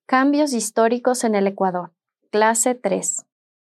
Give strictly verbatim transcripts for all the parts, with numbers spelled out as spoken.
Cambios históricos en el Ecuador. Clase tres.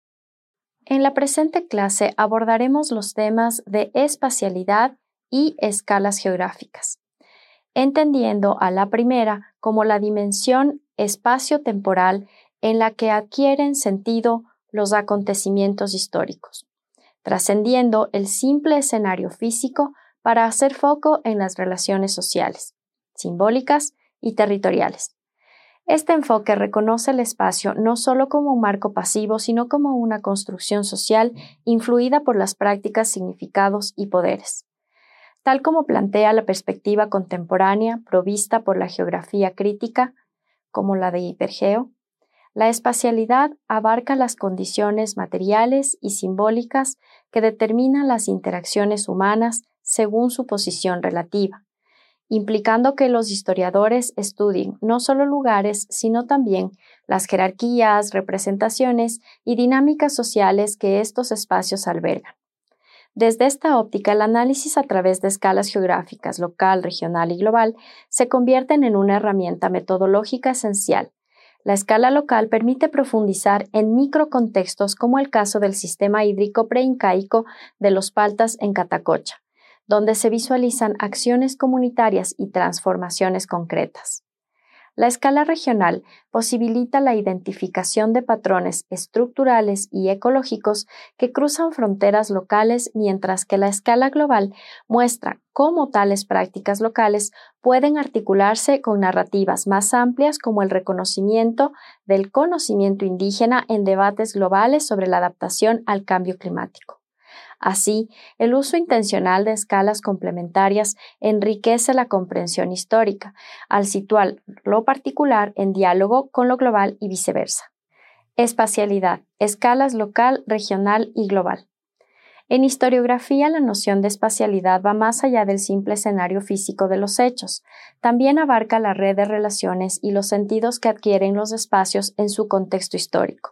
En la presente clase abordaremos los temas de espacialidad y escalas geográficas, entendiendo a la primera como la dimensión espacio-temporal en la que adquieren sentido los acontecimientos históricos, trascendiendo el simple escenario físico para hacer foco en las relaciones sociales, simbólicas y territoriales. Este enfoque reconoce el espacio no solo como un marco pasivo, sino como una construcción social influida por las prácticas, significados y poderes. Tal como plantea la perspectiva contemporánea provista por la geografía crítica, como la de Hipergeo, la espacialidad abarca las condiciones materiales y simbólicas que determinan las interacciones humanas según su posición relativa, implicando que los historiadores estudien no solo lugares, sino también las jerarquías, representaciones y dinámicas sociales que estos espacios albergan. Desde esta óptica, el análisis a través de escalas geográficas local, regional y global se convierten en una herramienta metodológica esencial. La escala local permite profundizar en microcontextos como el caso del sistema hídrico preincaico de los Paltas en Catacocha, donde se visualizan acciones comunitarias y transformaciones concretas. La escala regional posibilita la identificación de patrones estructurales y ecológicos que cruzan fronteras locales, mientras que la escala global muestra cómo tales prácticas locales pueden articularse con narrativas más amplias, como el reconocimiento del conocimiento indígena en debates globales sobre la adaptación al cambio climático. Así, el uso intencional de escalas complementarias enriquece la comprensión histórica, al situar lo particular en diálogo con lo global y viceversa. Espacialidad, escalas local, regional y global. En historiografía, la noción de espacialidad va más allá del simple escenario físico de los hechos. También abarca la red de relaciones y los sentidos que adquieren los espacios en su contexto histórico.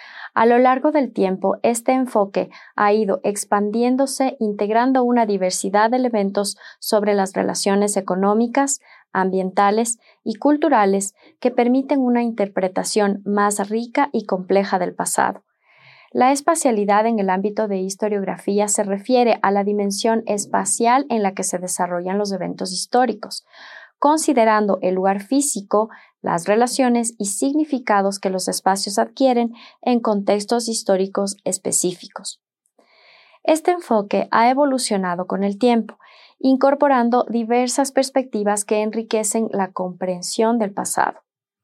A lo largo del tiempo, este enfoque ha ido expandiéndose, integrando una diversidad de elementos sobre las relaciones económicas, ambientales y culturales que permiten una interpretación más rica y compleja del pasado. La espacialidad en el ámbito de historiografía se refiere a la dimensión espacial en la que se desarrollan los eventos históricos, considerando el lugar físico, las relaciones y significados que los espacios adquieren en contextos históricos específicos. Este enfoque ha evolucionado con el tiempo, incorporando diversas perspectivas que enriquecen la comprensión del pasado.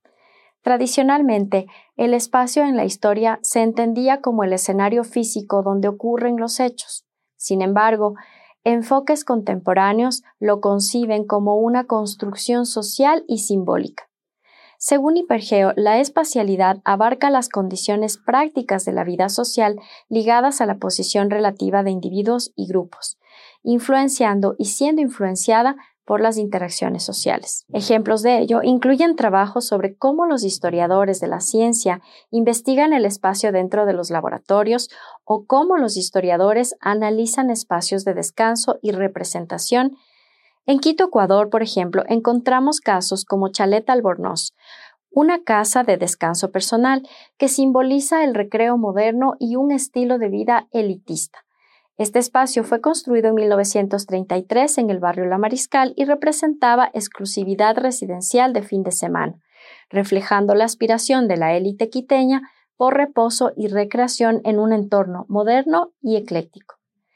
Tradicionalmente, el espacio en la historia se entendía como el escenario físico donde ocurren los hechos. Sin embargo, enfoques contemporáneos lo conciben como una construcción social y simbólica. Según Hipergeo, la espacialidad abarca las condiciones prácticas de la vida social ligadas a la posición relativa de individuos y grupos, influenciando y siendo influenciada por las interacciones sociales. Ejemplos de ello incluyen trabajos sobre cómo los historiadores de la ciencia investigan el espacio dentro de los laboratorios o cómo los historiadores analizan espacios de descanso y representación. En Quito, Ecuador, por ejemplo, encontramos casos como Chalet Albornoz, una casa de descanso personal que simboliza el recreo moderno y un estilo de vida elitista. Este espacio fue construido en mil novecientos treinta y tres en el barrio La Mariscal y representaba exclusividad residencial de fin de semana, reflejando la aspiración de la élite quiteña por reposo y recreación en un entorno moderno y ecléctico.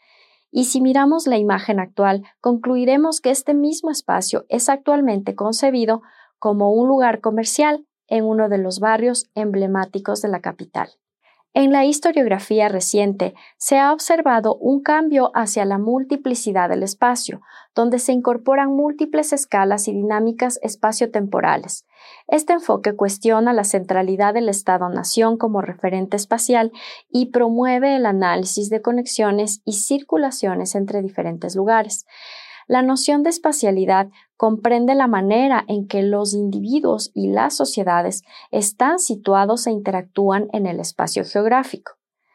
Y si miramos la imagen actual, concluiremos que este mismo espacio es actualmente concebido como un lugar comercial en uno de los barrios emblemáticos de la capital. En la historiografía reciente se ha observado un cambio hacia la multiplicidad del espacio, donde se incorporan múltiples escalas y dinámicas espaciotemporales. Este enfoque cuestiona la centralidad del Estado-nación como referente espacial y promueve el análisis de conexiones y circulaciones entre diferentes lugares. La noción de espacialidad comprende la manera en que los individuos y las sociedades están situados e interactúan en el espacio geográfico.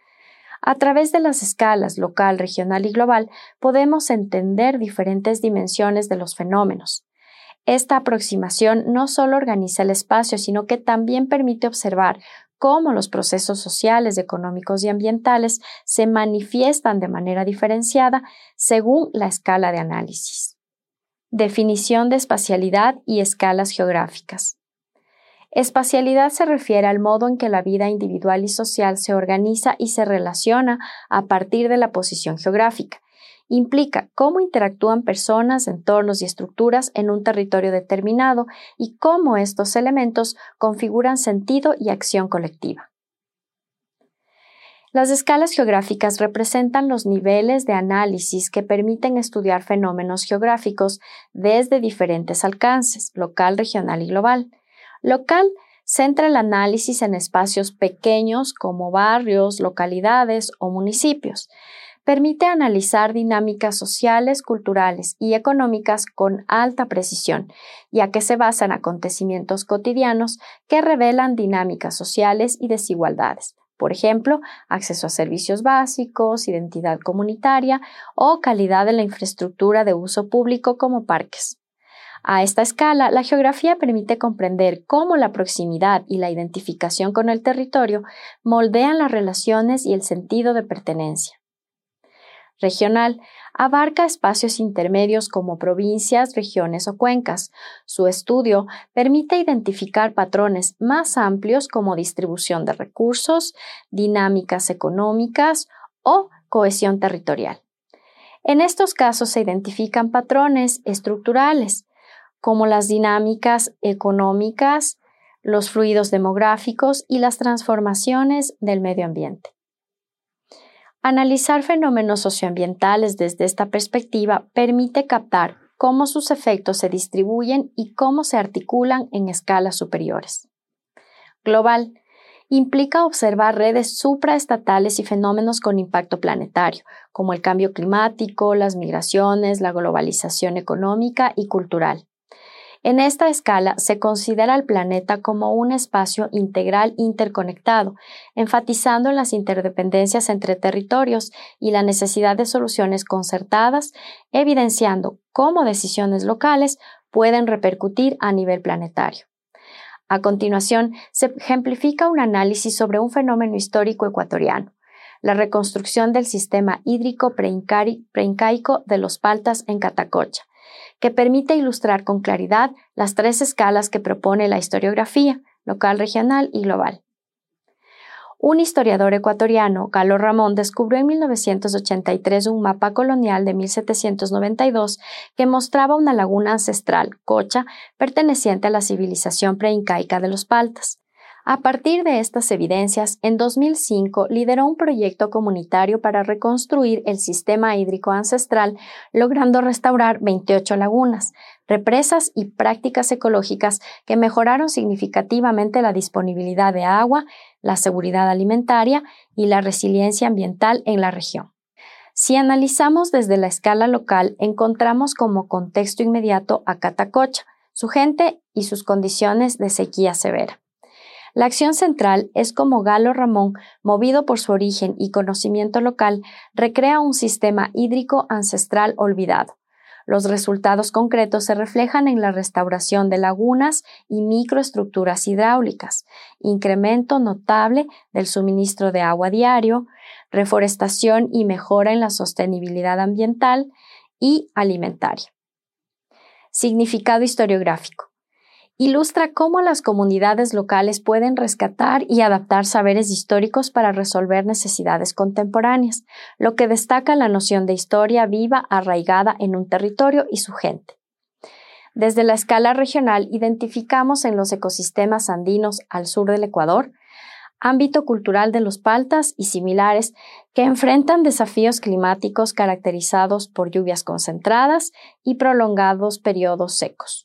A través de las escalas local, regional y global, podemos entender diferentes dimensiones de los fenómenos. Esta aproximación no solo organiza el espacio, sino que también permite observar cómo los procesos sociales, económicos y ambientales se manifiestan de manera diferenciada según la escala de análisis. Definición de espacialidad y escalas geográficas. Espacialidad se refiere al modo en que la vida individual y social se organiza y se relaciona a partir de la posición geográfica. Implica cómo interactúan personas, entornos y estructuras en un territorio determinado y cómo estos elementos configuran sentido y acción colectiva. Las escalas geográficas representan los niveles de análisis que permiten estudiar fenómenos geográficos desde diferentes alcances, local, regional y global. Local centra el análisis en espacios pequeños como barrios, localidades o municipios. Permite analizar dinámicas sociales, culturales y económicas con alta precisión, ya que se basa en acontecimientos cotidianos que revelan dinámicas sociales y desigualdades. Por ejemplo, acceso a servicios básicos, identidad comunitaria o calidad de la infraestructura de uso público como parques. A esta escala, la geografía permite comprender cómo la proximidad y la identificación con el territorio moldean las relaciones y el sentido de pertenencia. Regional abarca espacios intermedios como provincias, regiones o cuencas. Su estudio permite identificar patrones más amplios como distribución de recursos, dinámicas económicas o cohesión territorial. En estos casos se identifican patrones estructurales como las dinámicas económicas, los fluidos demográficos y las transformaciones del medio ambiente. Analizar fenómenos socioambientales desde esta perspectiva permite captar cómo sus efectos se distribuyen y cómo se articulan en escalas superiores. Global implica observar redes supraestatales y fenómenos con impacto planetario, como el cambio climático, las migraciones, la globalización económica y cultural. En esta escala se considera al planeta como un espacio integral interconectado, enfatizando las interdependencias entre territorios y la necesidad de soluciones concertadas, evidenciando cómo decisiones locales pueden repercutir a nivel planetario. A continuación, se ejemplifica un análisis sobre un fenómeno histórico ecuatoriano, la reconstrucción del sistema hídrico preincaico de los Paltas en Catacocha, que permite ilustrar con claridad las tres escalas que propone la historiografía, local, regional y global. Un historiador ecuatoriano, Galo Ramón, descubrió en mil novecientos ochenta y tres un mapa colonial de mil setecientos noventa y dos que mostraba una laguna ancestral, Cocha, perteneciente a la civilización preincaica de los Paltas. A partir de estas evidencias, en dos mil cinco lideró un proyecto comunitario para reconstruir el sistema hídrico ancestral, logrando restaurar veintiocho lagunas, represas y prácticas ecológicas que mejoraron significativamente la disponibilidad de agua, la seguridad alimentaria y la resiliencia ambiental en la región. Si analizamos desde la escala local, encontramos como contexto inmediato a Catacocha, su gente y sus condiciones de sequía severa. La acción central es cómo Galo Ramón, movido por su origen y conocimiento local, recrea un sistema hídrico ancestral olvidado. Los resultados concretos se reflejan en la restauración de lagunas y microestructuras hidráulicas, incremento notable del suministro de agua diario, reforestación y mejora en la sostenibilidad ambiental y alimentaria. Significado historiográfico. Ilustra cómo las comunidades locales pueden rescatar y adaptar saberes históricos para resolver necesidades contemporáneas, lo que destaca la noción de historia viva arraigada en un territorio y su gente. Desde la escala regional, identificamos en los ecosistemas andinos al sur del Ecuador, ámbito cultural de los Paltas y similares que enfrentan desafíos climáticos caracterizados por lluvias concentradas y prolongados periodos secos.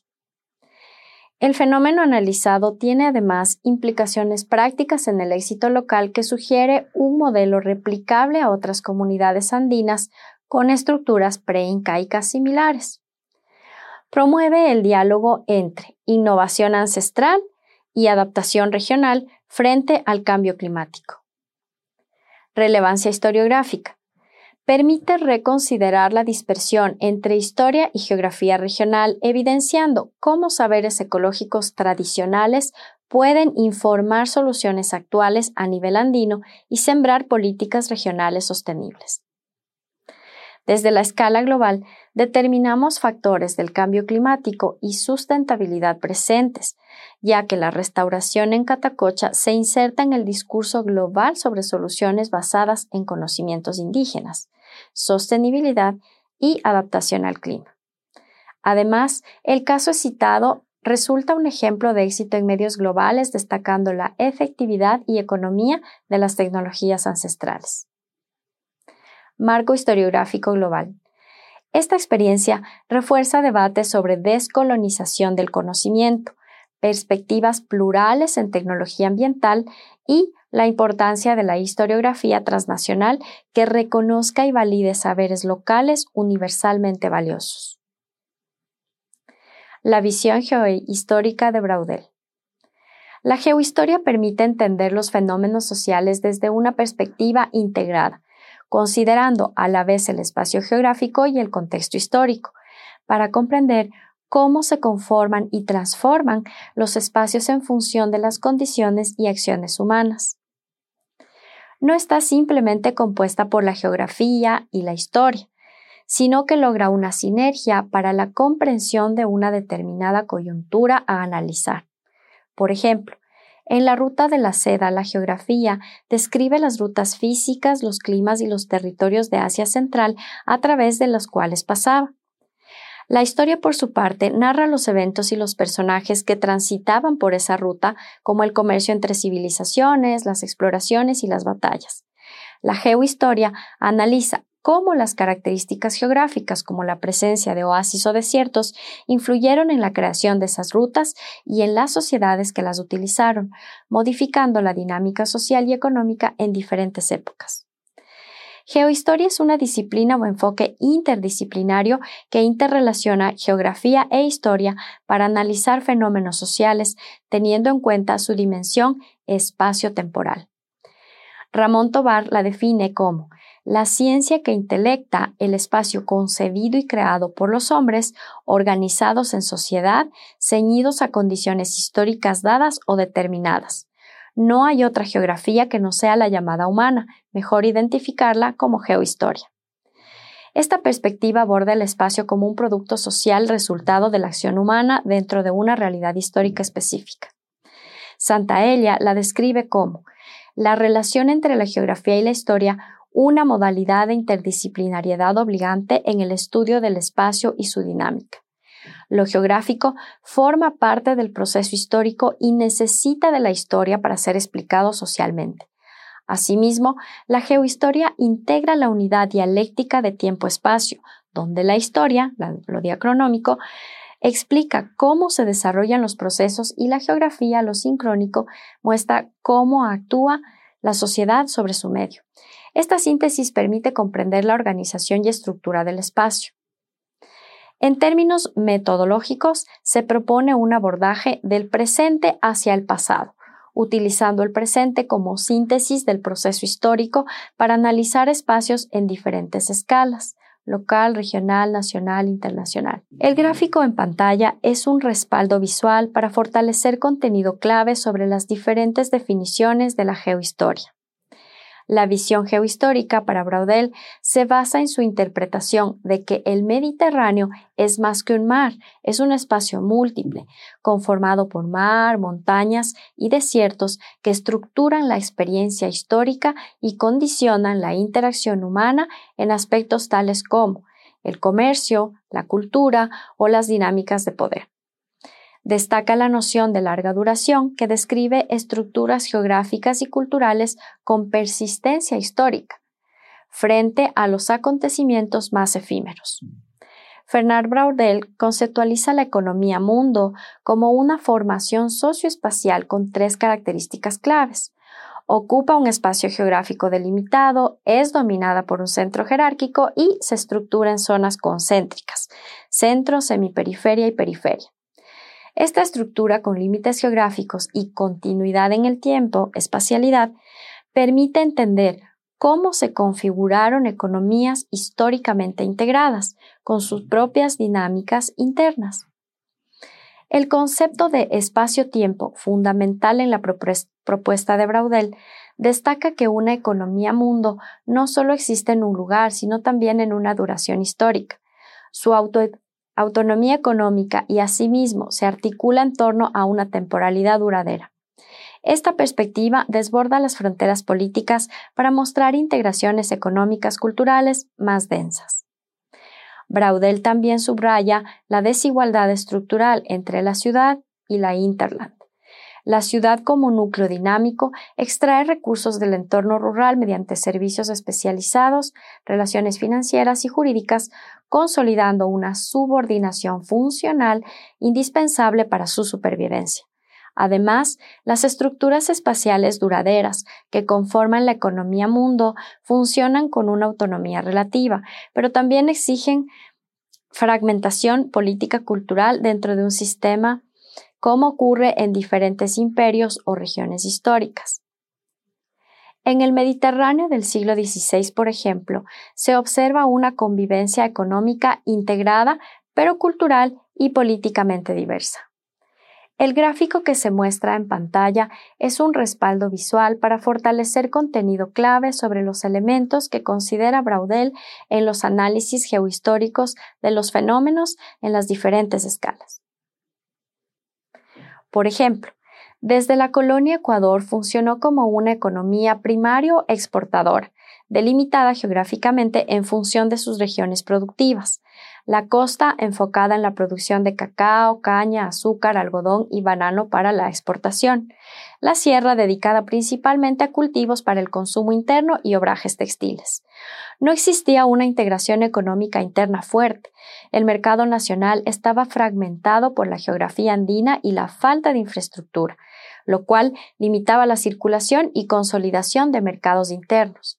El fenómeno analizado tiene además implicaciones prácticas en el éxito local que sugiere un modelo replicable a otras comunidades andinas con estructuras preincaicas similares. Promueve el diálogo entre innovación ancestral y adaptación regional frente al cambio climático. Relevancia historiográfica. permite reconsiderar la dispersión entre historia y geografía regional, evidenciando cómo saberes ecológicos tradicionales pueden informar soluciones actuales a nivel andino y sembrar políticas regionales sostenibles. Desde la escala global, determinamos factores del cambio climático y sustentabilidad presentes, ya que la restauración en Catacocha se inserta en el discurso global sobre soluciones basadas en conocimientos indígenas, sostenibilidad y adaptación al clima. Además, el caso citado resulta un ejemplo de éxito en medios globales, destacando la efectividad y economía de las tecnologías ancestrales. Marco historiográfico global. Esta experiencia refuerza debates sobre descolonización del conocimiento, perspectivas plurales en tecnología ambiental y la importancia de la historiografía transnacional que reconozca y valide saberes locales universalmente valiosos. La visión geohistórica de Braudel. La geohistoria permite entender los fenómenos sociales desde una perspectiva integrada, considerando a la vez el espacio geográfico y el contexto histórico, para comprender cómo se conforman y transforman los espacios en función de las condiciones y acciones humanas. No está simplemente compuesta por la geografía y la historia, sino que logra una sinergia para la comprensión de una determinada coyuntura a analizar. Por ejemplo, en la ruta de la seda, la geografía describe las rutas físicas, los climas y los territorios de Asia Central a través de los cuales pasaba. La historia, por su parte, narra los eventos y los personajes que transitaban por esa ruta, como el comercio entre civilizaciones, las exploraciones y las batallas. La geohistoria analiza cómo las características geográficas, como la presencia de oasis o desiertos, influyeron en la creación de esas rutas y en las sociedades que las utilizaron, modificando la dinámica social y económica en diferentes épocas. Geohistoria es una disciplina o enfoque interdisciplinario que interrelaciona geografía e historia para analizar fenómenos sociales, teniendo en cuenta su dimensión espacio-temporal. Ramón Tobar la define como la ciencia que intelecta el espacio concebido y creado por los hombres, organizados en sociedad, ceñidos a condiciones históricas dadas o determinadas. No hay otra geografía que no sea la llamada humana, mejor identificarla como geohistoria. Esta perspectiva aborda el espacio como un producto social resultado de la acción humana dentro de una realidad histórica específica. Santaella la describe como la relación entre la geografía y la historia, una modalidad de interdisciplinariedad obligante en el estudio del espacio y su dinámica. Lo geográfico forma parte del proceso histórico y necesita de la historia para ser explicado socialmente. Asimismo, la geohistoria integra la unidad dialéctica de tiempo-espacio, donde la historia, lo diacronómico, explica cómo se desarrollan los procesos y la geografía, lo sincrónico, muestra cómo actúa la sociedad sobre su medio. Esta síntesis permite comprender la organización y estructura del espacio. En términos metodológicos, se propone un abordaje del presente hacia el pasado, utilizando el presente como síntesis del proceso histórico para analizar espacios en diferentes escalas, local, regional, nacional, internacional. El gráfico en pantalla es un respaldo visual para fortalecer contenido clave sobre las diferentes definiciones de la geohistoria. La visión geohistórica para Braudel se basa en su interpretación de que el Mediterráneo es más que un mar, es un espacio múltiple, conformado por mar, montañas y desiertos que estructuran la experiencia histórica y condicionan la interacción humana en aspectos tales como el comercio, la cultura o las dinámicas de poder. Destaca la noción de larga duración que describe estructuras geográficas y culturales con persistencia histórica, frente a los acontecimientos más efímeros. Fernand Braudel conceptualiza la economía mundo como una formación socioespacial con tres características claves. Ocupa un espacio geográfico delimitado, es dominada por un centro jerárquico y se estructura en zonas concéntricas, centro, semiperiferia y periferia. Esta estructura con límites geográficos y continuidad en el tiempo, espacialidad, permite entender cómo se configuraron economías históricamente integradas, con sus propias dinámicas internas. El concepto de espacio-tiempo, fundamental en la propuesta de Braudel, destaca que una economía-mundo no solo existe en un lugar, sino también en una duración histórica. Su auto autonomía económica y asimismo se articula en torno a una temporalidad duradera. Esta perspectiva desborda las fronteras políticas para mostrar integraciones económicas culturales más densas. Braudel también subraya la desigualdad estructural entre la ciudad y la hinterland. La ciudad como núcleo dinámico extrae recursos del entorno rural mediante servicios especializados, relaciones financieras y jurídicas, consolidando una subordinación funcional indispensable para su supervivencia. Además, las estructuras espaciales duraderas que conforman la economía mundo funcionan con una autonomía relativa, pero también exigen fragmentación política cultural dentro de un sistema, como ocurre en diferentes imperios o regiones históricas. En el Mediterráneo del siglo dieciséis, por ejemplo, se observa una convivencia económica integrada, pero cultural y políticamente diversa. El gráfico que se muestra en pantalla es un respaldo visual para fortalecer contenido clave sobre los elementos que considera Braudel en los análisis geohistóricos de los fenómenos en las diferentes escalas. Por ejemplo, desde la colonia Ecuador funcionó como una economía primario exportadora, delimitada geográficamente en función de sus regiones productivas. La costa enfocada en la producción de cacao, caña, azúcar, algodón y banano para la exportación. La sierra dedicada principalmente a cultivos para el consumo interno y obrajes textiles. No existía una integración económica interna fuerte. El mercado nacional estaba fragmentado por la geografía andina y la falta de infraestructura, lo cual limitaba la circulación y consolidación de mercados internos.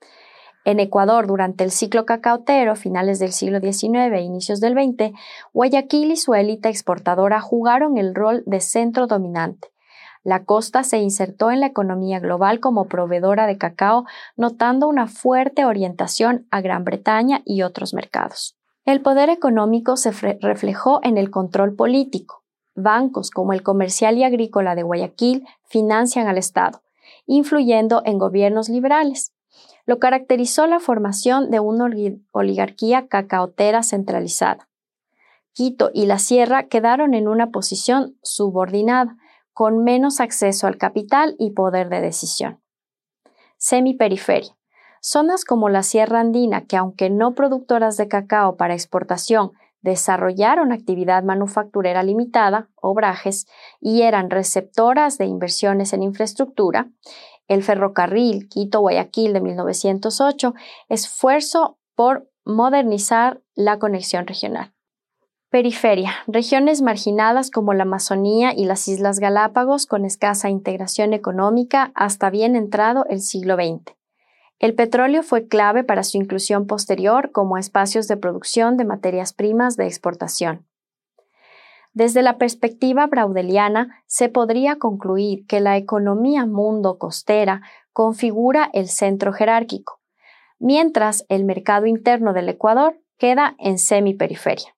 En Ecuador, durante el ciclo cacaotero, finales del siglo diecinueve e inicios del veinte, Guayaquil y su élite exportadora jugaron el rol de centro dominante. La costa se insertó en la economía global como proveedora de cacao, notando una fuerte orientación a Gran Bretaña y otros mercados. El poder económico se reflejó en el control político. Bancos como el Comercial y Agrícola de Guayaquil financian al Estado, influyendo en gobiernos liberales. Lo caracterizó la formación de una oligarquía cacaotera centralizada. Quito y la Sierra quedaron en una posición subordinada, con menos acceso al capital y poder de decisión. Semiperiferia. Zonas como la Sierra Andina, que aunque no productoras de cacao para exportación, desarrollaron actividad manufacturera limitada, obrajes, y eran receptoras de inversiones en infraestructura. El ferrocarril Quito-Guayaquil de mil novecientos ocho, esfuerzo por modernizar la conexión regional. Periferia, regiones marginadas como la Amazonía y las Islas Galápagos con escasa integración económica hasta bien entrado el siglo veinte. El petróleo fue clave para su inclusión posterior como espacios de producción de materias primas de exportación. Desde la perspectiva braudeliana, se podría concluir que la economía mundo costera configura el centro jerárquico, mientras el mercado interno del Ecuador queda en semiperiferia.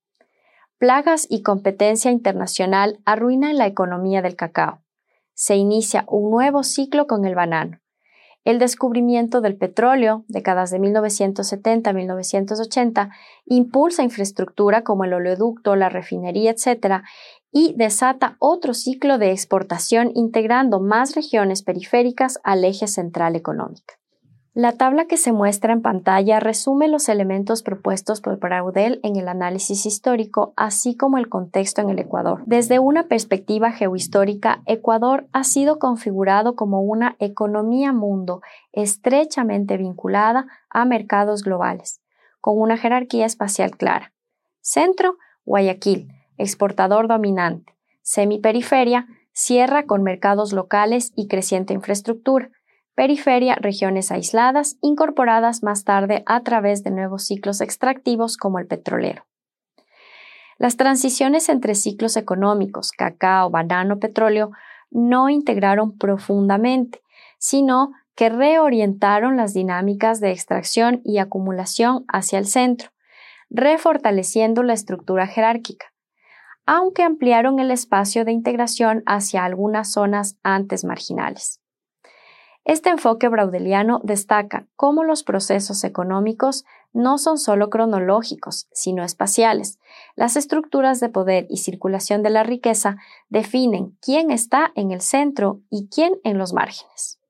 Plagas y competencia internacional arruinan la economía del cacao. Se inicia un nuevo ciclo con el banano. El descubrimiento del petróleo, décadas de mil novecientos setenta a mil novecientos ochenta, impulsa infraestructura como el oleoducto, la refinería, etcétera, y desata otro ciclo de exportación integrando más regiones periféricas al eje central económico. La tabla que se muestra en pantalla resume los elementos propuestos por Braudel en el análisis histórico, así como el contexto en el Ecuador. Desde una perspectiva geohistórica, Ecuador ha sido configurado como una economía mundo estrechamente vinculada a mercados globales, con una jerarquía espacial clara. Centro, Guayaquil, exportador dominante. Semiperiferia, Sierra con mercados locales y creciente infraestructura. Periferia, regiones aisladas, incorporadas más tarde a través de nuevos ciclos extractivos como el petrolero. Las transiciones entre ciclos económicos, cacao, banano, petróleo, no integraron profundamente, sino que reorientaron las dinámicas de extracción y acumulación hacia el centro, refortaleciendo la estructura jerárquica, aunque ampliaron el espacio de integración hacia algunas zonas antes marginales. Este enfoque braudeliano destaca cómo los procesos económicos no son solo cronológicos, sino espaciales. Las estructuras de poder y circulación de la riqueza definen quién está en el centro y quién en los márgenes.